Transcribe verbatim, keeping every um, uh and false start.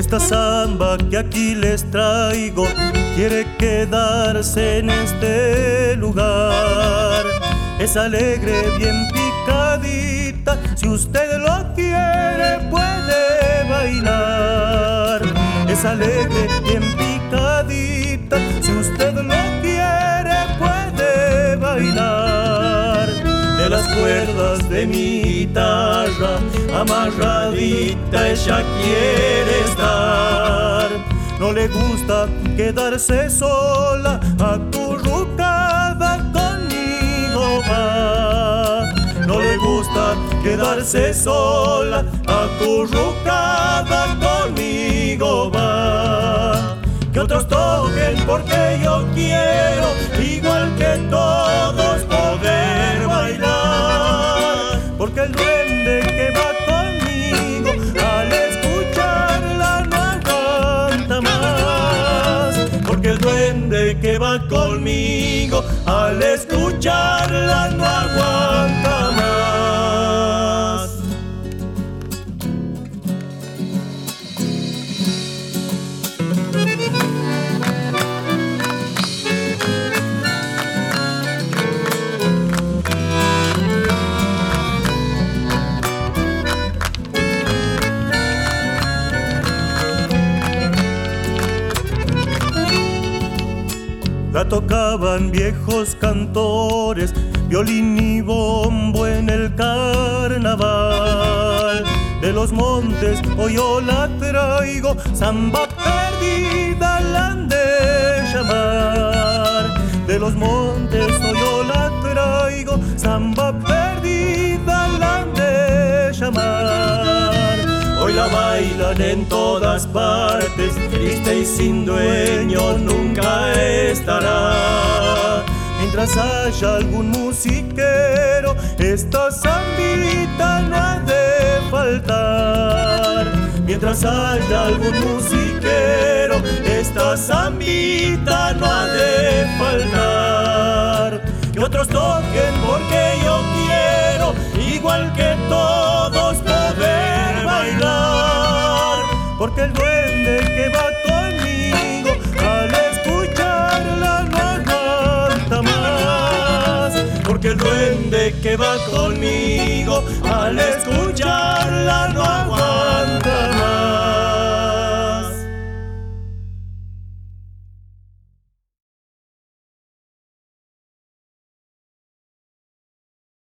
Esta samba que aquí les traigo quiere quedarse en este lugar. Es alegre, bien picadita, si usted lo quiere puede bailar. Es alegre, bien picadita, si usted lo quiere puede bailar. De las cuerdas de mi guitarra amarradita ella quiere estar. No le gusta quedarse sola, acurrucada conmigo va. No le gusta quedarse sola, acurrucada conmigo va. Que otros toquen porque yo quiero, igual que todos, poder bailar. Porque el duende que va conmigo al escucharla no aguanta más. Porque el duende que va conmigo al escucharla no aguanta más. La tocaban viejos cantores, violín y bombo en el carnaval. De los montes hoy yo la traigo, samba perdida la han de llamar. De los montes hoy yo la traigo, samba perdida la han de llamar. Hoy la bailan en todas partes, triste y sin dueño nunca estará. Mientras haya algún musiquero, esta zambita no ha de faltar. Mientras haya algún musiquero, esta zambita no ha de faltar. Que otros toquen porque yo quiero, igual que todos, poder bailar. Porque el duende que va conmigo al escucharla no aguanta más. Porque el duende que va conmigo al escucharla